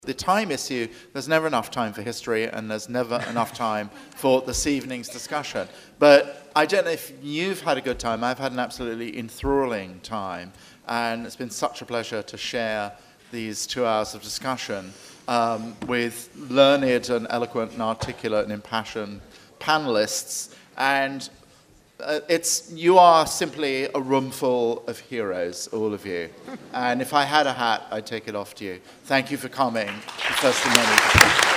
The time issue, there's never enough time for history, and there's never enough time for this evening's discussion. But I don't know if you've had a good time. I've had an absolutely enthralling time, and it's been such a pleasure to share these 2 hours of discussion with learned and eloquent and articulate and impassioned panelists. And you are simply a room full of heroes, all of you. And if I had a hat, I'd take it off to you. Thank you for coming. The first of many.